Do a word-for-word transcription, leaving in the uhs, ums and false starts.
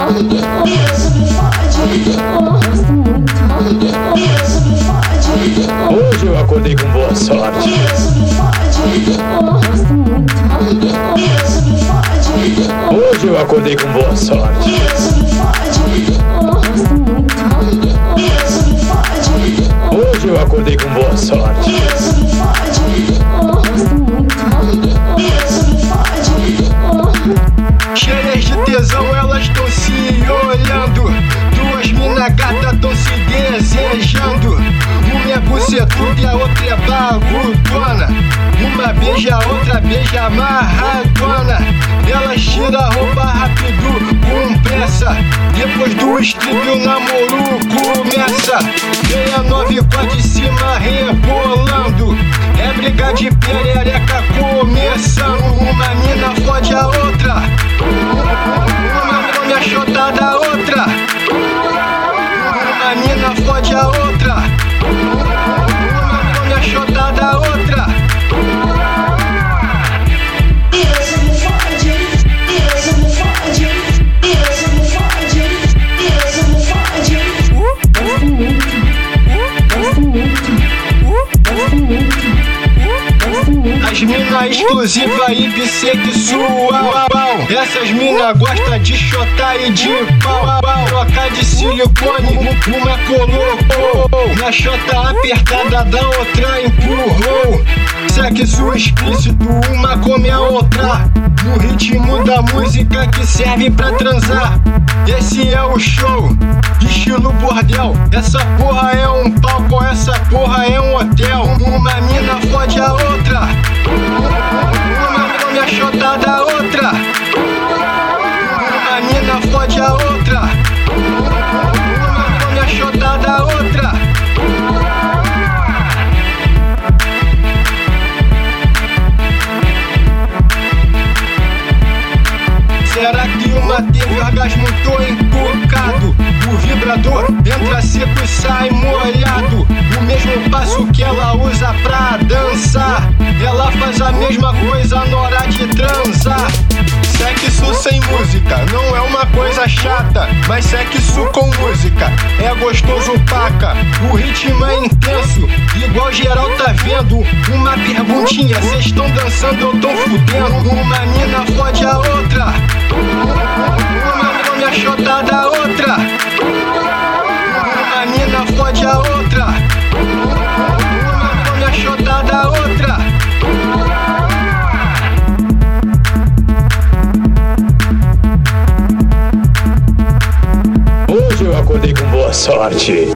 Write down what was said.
Hoje eu acordei com boa sorte. Hoje eu acordei com boa sorte. Hoje eu acordei com boa sorte. Cheias de tesão, elas tão se olhando. Duas mina gata tão se desejando. Uma é bucetuda e a outra é bagudona. Uma beija, a outra beija amarradona. Elas tiram a roupa rápido, com pressa. Depois do strip o namoro começa. Vem a nove com a de cima rebolando. É briga de perereca começando. Uma mina fode a outra. Uma come a chota da outra. Uma mina fode a outra. Uma come a chota da outra. Isso me fode, isso me fode, isso me fode, isso me fode. Gosto muito, gosto muito, gosto muito. As mina exclusiva e bissexual. Essas mina gosta de chotar e de pau. Troca de silicone, uma colocou. Na chota apertada da outra empurrou. Sexo explícito, uma come a outra. No ritmo da música que serve pra transar. Esse é o show, estilo bordel. Essa porra é um palco, essa porra é um hotel. Uma mina fode a outra. Uma come a chota da outra. Uma mina fode a outra. Uma come a chota da outra. Será que uma teve orgasmo? Tô encucado. O vibrador entra seco e sai molhado. O mesmo passo que ela usa pra dançar, ela faz a mesma coisa na hora de transar. Sexo sem música não é uma coisa chata, mas sexo com música é gostoso paca. O ritmo é intenso, igual geral tá vendo. Uma perguntinha, cês tão dançando ou tão fudendo? Uma mina fode a outra. Uma come a chota da outra. Uma mina fode a outra. Uma come a chota da outra. Hoje eu acordei com boa sorte.